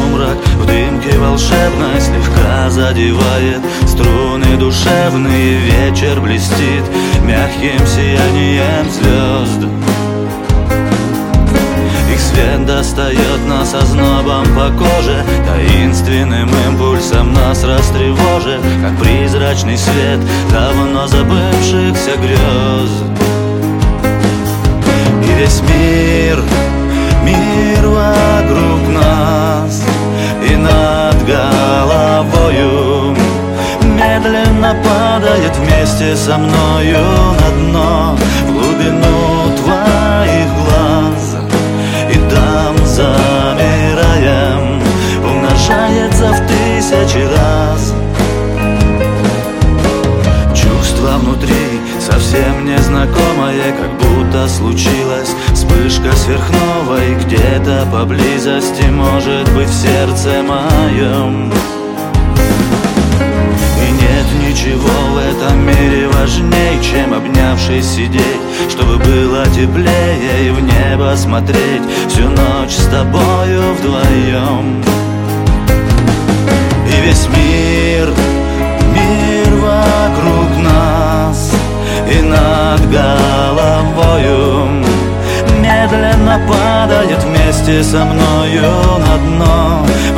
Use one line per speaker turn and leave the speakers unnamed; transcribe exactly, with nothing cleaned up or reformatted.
сумрак в дымке волшебной слегка задевает струны душевные. Вечер блестит мягким сиянием звезд. Их свет достает нас ознобом по коже, таинственным импульсом нас растревожит, как призрачный свет давно забывшихся грез. И весь мир, мир вокруг нас, и над головою медленно падает вместе со мною на дно, в глубину твоих глаз. И там, замираем, умножается в тысячи раз. Чувство внутри совсем незнакомое, как будто случилась вспышка сверхновой. Где-то поблизости, может быть, в сердце моем. И нет ничего в этом мире важней, чем обнявшись сидеть, чтобы было теплее, и в небо смотреть всю ночь с тобою вдвоем. И весь мир, мир вокруг нас, и над головою медленно падает вместе со мною на дно,